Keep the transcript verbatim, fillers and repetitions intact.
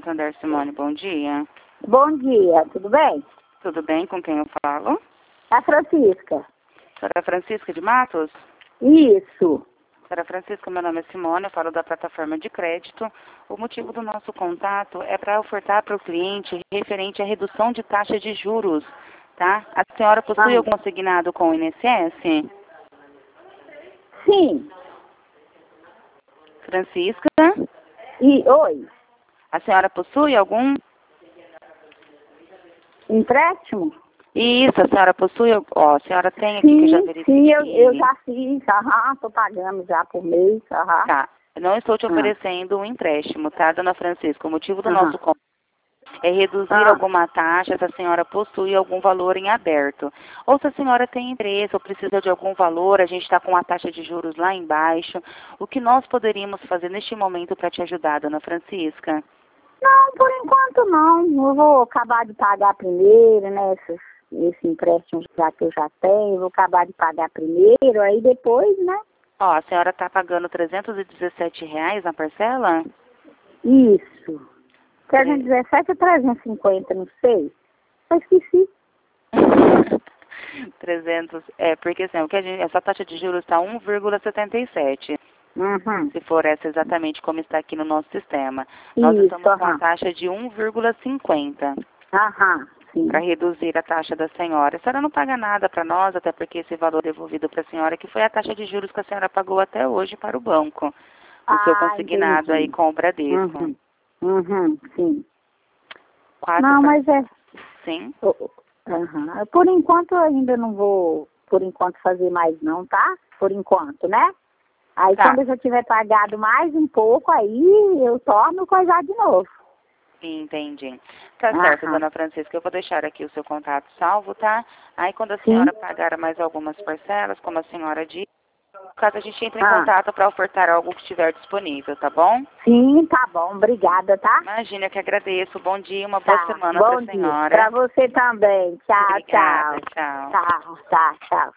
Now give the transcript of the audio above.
Santander, Simone, bom dia. Bom dia, tudo bem? Tudo bem, com quem eu falo? A Francisca. Senhora Francisca de Matos? Isso. Senhora Francisca, meu nome é Simone, eu falo da plataforma de crédito. O motivo do nosso contato é para ofertar para o cliente referente à redução de taxa de juros, tá? A senhora possui Ah. algum assignado com o I N S S? Sim. Francisca? E, oi, A senhora possui algum? empréstimo? Isso, a senhora possui, ó, a senhora tem aqui que eu já Sim, verifiquei. sim, eu, eu já fiz, aham, tô pagando já por mês, aham. Tá, eu não estou te Ah. oferecendo um empréstimo, tá, dona Francisca? O motivo do Aham. nosso contato é reduzir Ah. alguma taxa se a senhora possui algum valor em aberto. Ou se a senhora tem interesse ou precisa de algum valor, a gente está com a taxa de juros lá embaixo. O que nós poderíamos fazer neste momento para te ajudar, dona Francisca? Não, por enquanto não. Eu vou acabar de pagar primeiro, né? Esse, esse empréstimo já que eu já tenho, eu vou acabar de pagar primeiro, aí depois, né? Ó, a senhora está pagando trezentos e dezessete reais na parcela? Isso. trezentos e dezessete ou trezentos e cinquenta, não sei. Eu esqueci. trezentos, é, porque assim, o que a gente, essa taxa de juros está um vírgula setenta e sete. Uhum. Se for essa exatamente como está aqui no nosso sistema. Nós Isso, estamos com a aham. taxa de um vírgula cinquenta Aham, sim. para reduzir a taxa da senhora. A senhora não paga nada para nós, até porque esse valor devolvido para a senhora, que foi a taxa de juros que a senhora pagou até hoje para o banco. O seu Ah, consignado entendi. aí com o Bradesco. Uhum. Uhum, sim. Quatro Não, par- mas é... Sim. oh, oh, Aham. Por enquanto eu ainda não vou, por enquanto, fazer mais não, tá? Por enquanto, né? Aí Tá. quando eu já tiver pagado mais um pouco, aí eu torno coisar de novo. Entendi. Tá certo, Aham. dona Francisca. Eu vou deixar aqui o seu contato salvo, tá? Aí quando a Sim. senhora pagar mais algumas parcelas, como a senhora disse, caso a gente entre em Ah. contato para ofertar algo que estiver disponível, tá bom? Sim, tá bom. Obrigada, tá? Imagina, eu que agradeço. Bom dia, uma boa Tá. semana para Bom a dia. senhora. Pra você também. Tchau, Obrigada, tchau. tchau. Tá, tá, tchau.